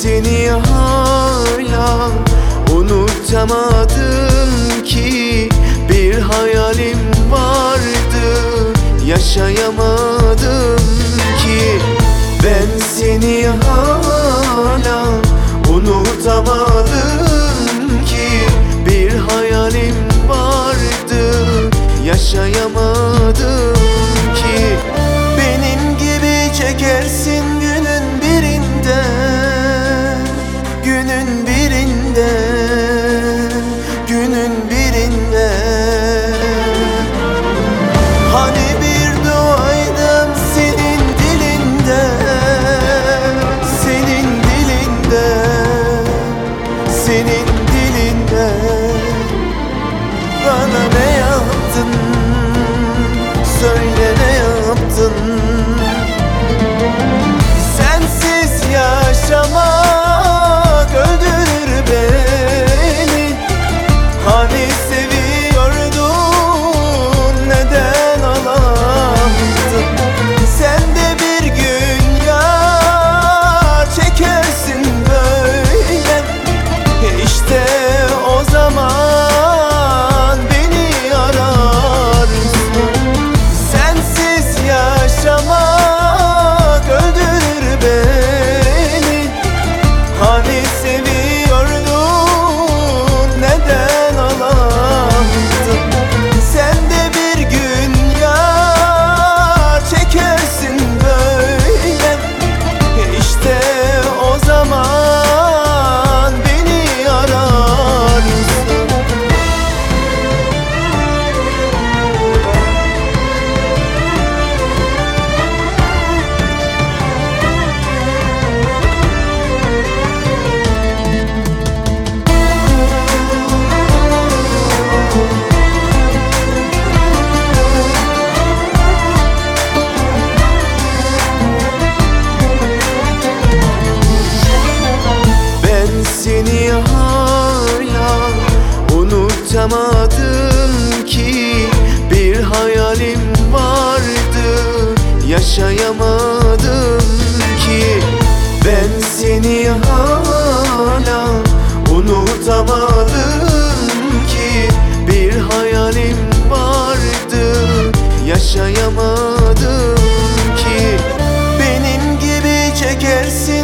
seni hala unutamadım ki. Bir hayalim vardı, yaşayamadım ki. Ben seni hala unutamadım ki. Bir hayalim vardı, yaşayamadım ki. Benim gibi çekersin günün birinde, günün birinde, günün birinde. Hani bir duaydım senin dilinde, senin dilinde, senin dilinde. Bana ne yaptın? Söyle ne yaptın? Sensiz yaşamak öldürür beni. Hani seviyordun, neden alamadın? Sen de bir gün ya çekersin böyle. İşte o zaman beni ararsın. Sensiz yaşamak öldürür beni. Hani seviyordun, neden alamadın? Sen de bir gün ya çekersin böyle. İşte o zaman beni ararsın. Ben seni hala unutamadım ki. Bir hayalim vardı, yaşayamadım ki. Ben seni hala unutamadım ki. Bir hayalim vardı, yaşayamadım ki. Benim gibi çekersin